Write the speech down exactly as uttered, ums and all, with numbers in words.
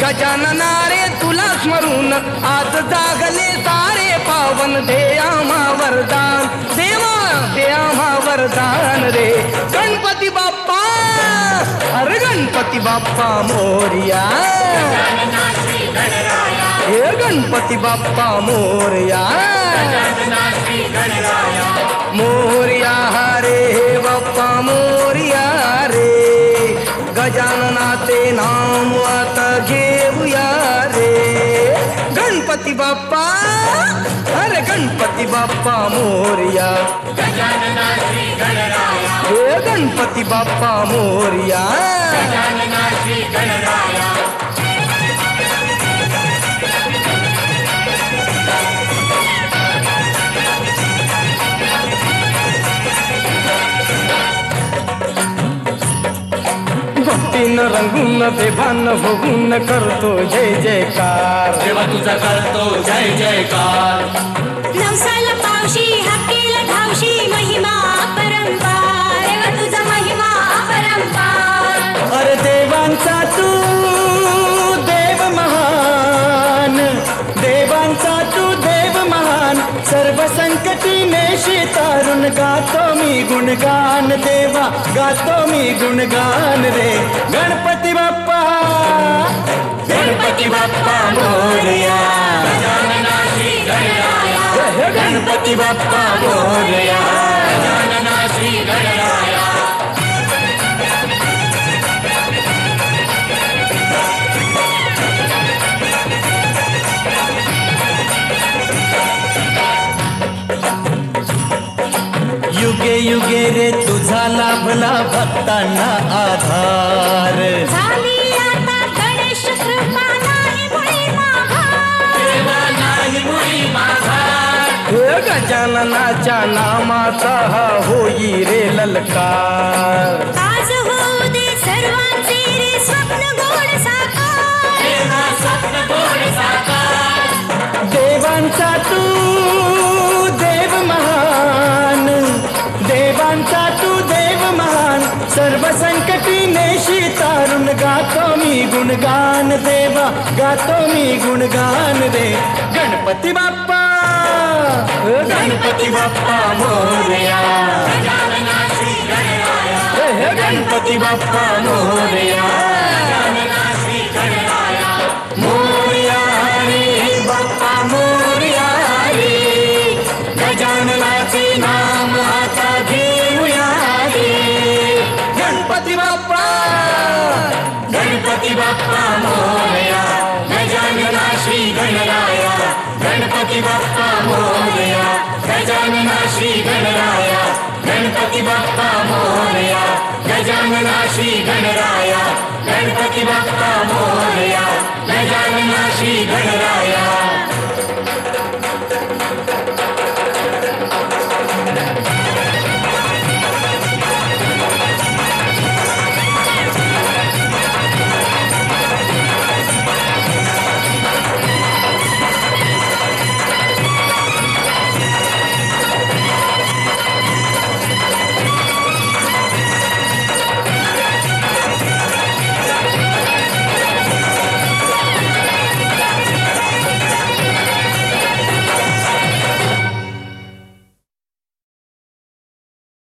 गजानना रे तुला स्मरून आज जागले सारे पावन दे आम्हा वरदान देवा दे आम्हा वरदान रे गणपती बाप्पा अरे गणपती बाप्पा मोरया हे गणपती बाप्पा मोरया मोरया रे बाप्पा मोरया रे गजाननाचे नाम आता घेऊया रे गणपती बाप्पा अरे गणपती बाप्पा मोरया हे गणपती बाप्पा मोरया भक्तीनं रंगून बेभान होऊन करतो जय जयकार देवा तुझा करतो जय जयकार नवसाला पावशी हक्कीला धावशी महिमा परंपार देवा तुझा महिमा परंपार अरे देवांचा तू देव महान देवांचा तू देव महान सर्व संकटी नेशी तारून गातो मी गुणगान देवा गातो मी गुणगान रे गणपती बाप्पा गणपती बाप्पा मोरया गणपती बाप्पा मोरया श्री गणराया युगे युगे रे तुझा लाभला भक्तांना आधार झाली आता गणेश कृपा नाही मुळी माघार हे गजाननाच्या नामाचा हा होई रे ललकार आज होऊ दे सर्वांचे रे स्वप्न गोड साकार देवांचा तू देव महान देवांचा तू देव महान सर्व संकटी नेशी तारून गातो मी गुणगान देवा गातो मी गुणगान रे गणपती बाप्पा गणपती बाप्पा मोरया हे गणपती बाप्पा मोरया मोरया रे बाप्पा मोरया रे गजाननाचे नाम आता घेऊया रे गणपती बाप्पा गणपती बाप्पा मोरया गजानना श्री गणराया गणपती बाप्पा मोरया गजानना श्री गणराया गणपती बाप्पा मोरया गजानना श्री गणराया गणपती बाप्पा मोरया गजानना श्री गणराया